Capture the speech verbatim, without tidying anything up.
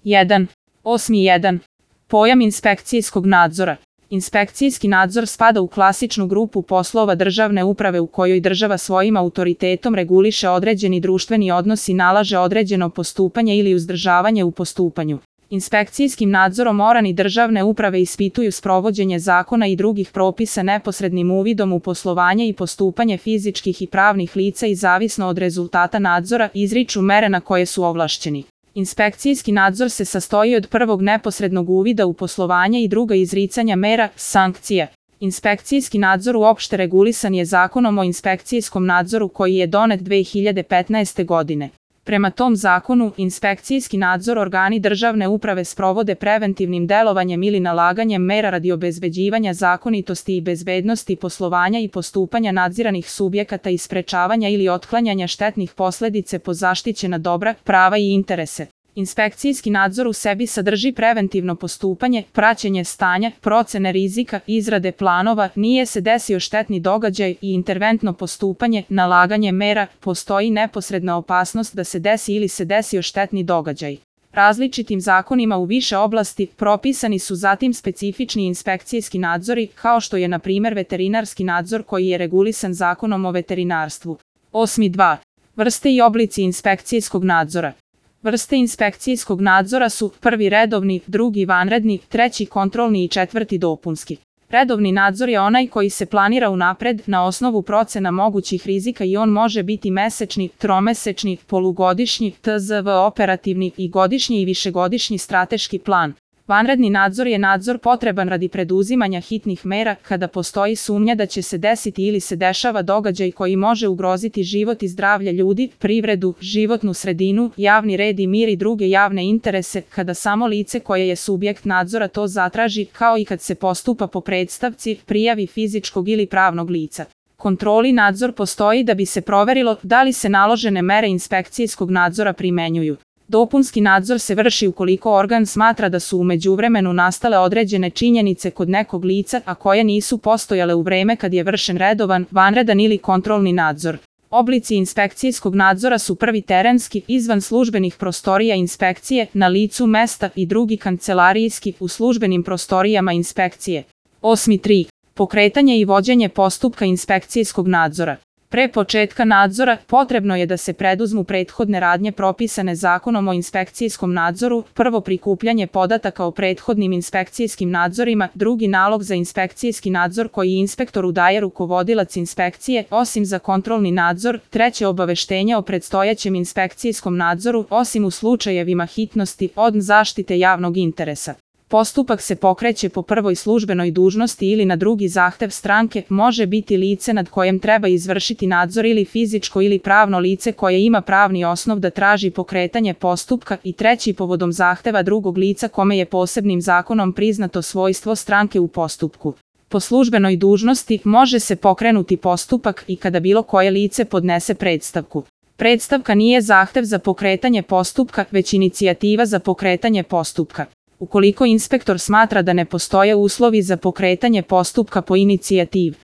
jedan. Osmi jedan. Pojam inspekcijskog nadzora. Inspekcijski nadzor spada u klasičnu grupu poslova državne uprave u kojoj država svojim autoritetom reguliše određeni društveni odnos i nalaže određeno postupanje ili uzdržavanje u postupanju. Inspekcijskim nadzorom organi državne uprave ispituju sprovođenje zakona i drugih propisa neposrednim uvidom u poslovanje i postupanje fizičkih i pravnih lica i zavisno od rezultata nadzora izriču mere na koje su ovlašćeni. Inspekcijski nadzor se sastoji od prvog neposrednog uvida u poslovanje i druga izricanja mera, sankcija. Inspekcijski nadzor uopšte regulisan je Zakonom o inspekcijskom nadzoru koji je donet dve hiljade petnaeste. godine. Prema tom zakonu, inspekcijski nadzor organi državne uprave sprovode preventivnim delovanjem ili nalaganjem mera radi obezbeđivanja zakonitosti i bezbednosti poslovanja i postupanja nadziranih subjekata i sprečavanja ili otklanjanja štetnih posledice po zaštićena dobra, prava i interese. Inspekcijski nadzor u sebi sadrži preventivno postupanje, praćenje stanja, procene rizika, izrade planova, nije se desio štetni događaj i interventno postupanje, nalaganje mera, postoji neposredna opasnost da se desi ili se desio štetni događaj. Različitim zakonima u više oblasti propisani su zatim specifični inspekcijski nadzori, kao što je na primjer veterinarski nadzor koji je regulisan Zakonom o veterinarstvu. Osmi dva. Vrste i oblici inspekcijskog nadzora. Vrste inspekcijskog nadzora su prvi redovni, drugi vanredni, treći kontrolni i četvrti dopunski. Redovni nadzor je onaj koji se planira unapred na osnovu procena mogućih rizika i on može biti mesečni, tromesečni, polugodišnji, T Z V operativni i godišnji i višegodišnji strateški plan. Vanredni nadzor je nadzor potreban radi preduzimanja hitnih mera kada postoji sumnja da će se desiti ili se dešava događaj koji može ugroziti život i zdravlje ljudi, privredu, životnu sredinu, javni red i mir i druge javne interese, kada samo lice koje je subjekt nadzora to zatraži, kao i kad se postupa po predstavci, prijavi fizičkog ili pravnog lica. Kontrolni nadzor postoji da bi se proverilo da li se naložene mere inspekcijskog nadzora primenjuju. Dopunski nadzor se vrši ukoliko organ smatra da su u međuvremenu nastale određene činjenice kod nekog lica, a koje nisu postojale u vreme kad je vršen redovan, vanredan ili kontrolni nadzor. Oblici inspekcijskog nadzora su prvi terenski, izvan službenih prostorija inspekcije, na licu mesta i drugi kancelarijski, u službenim prostorijama inspekcije. Osmi tri. Pokretanje i vođenje postupka inspekcijskog nadzora. Pre početka nadzora potrebno je da se preduzmu prethodne radnje propisane Zakonom o inspekcijskom nadzoru, prvo prikupljanje podataka o prethodnim inspekcijskim nadzorima, drugi nalog za inspekcijski nadzor koji inspektoru daje rukovodilac inspekcije, osim za kontrolni nadzor, treće obaveštenje o predstojećem inspekcijskom nadzoru, osim u slučajevima hitnosti od zaštite javnog interesa. Postupak se pokreće po prvoj službenoj dužnosti ili na drugi zahtev stranke, može biti lice nad kojem treba izvršiti nadzor ili fizičko ili pravno lice koje ima pravni osnov da traži pokretanje postupka i treći povodom zahteva drugog lica kome je posebnim zakonom priznato svojstvo stranke u postupku. Po službenoj dužnosti može se pokrenuti postupak i kada bilo koje lice podnese predstavku. Predstavka nije zahtev za pokretanje postupka, već inicijativa za pokretanje postupka. Ukoliko inspektor smatra da ne postoje uslovi za pokretanje postupka po inicijativi,